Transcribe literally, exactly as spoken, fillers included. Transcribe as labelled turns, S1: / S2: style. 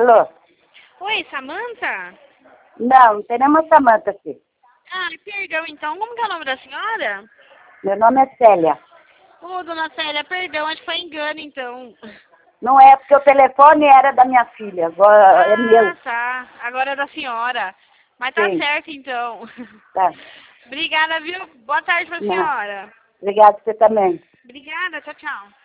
S1: Alô?
S2: Oi, Samanta?
S1: Não, não tem nenhuma Samanta aqui.
S2: Ah, perdão, então. Como que é o nome da senhora?
S1: Meu nome é Célia.
S2: Ô, dona Célia, perdão, acho que foi engano, então.
S1: Não é porque o telefone era da minha filha, agora é meu.
S2: Ah, tá. Agora é da senhora. Mas tá
S1: Sim.
S2: certo, então.
S1: Tá.
S2: Obrigada, viu? Boa tarde pra
S1: Não.
S2: senhora.
S1: Obrigada, você também.
S2: Obrigada, tchau, tchau.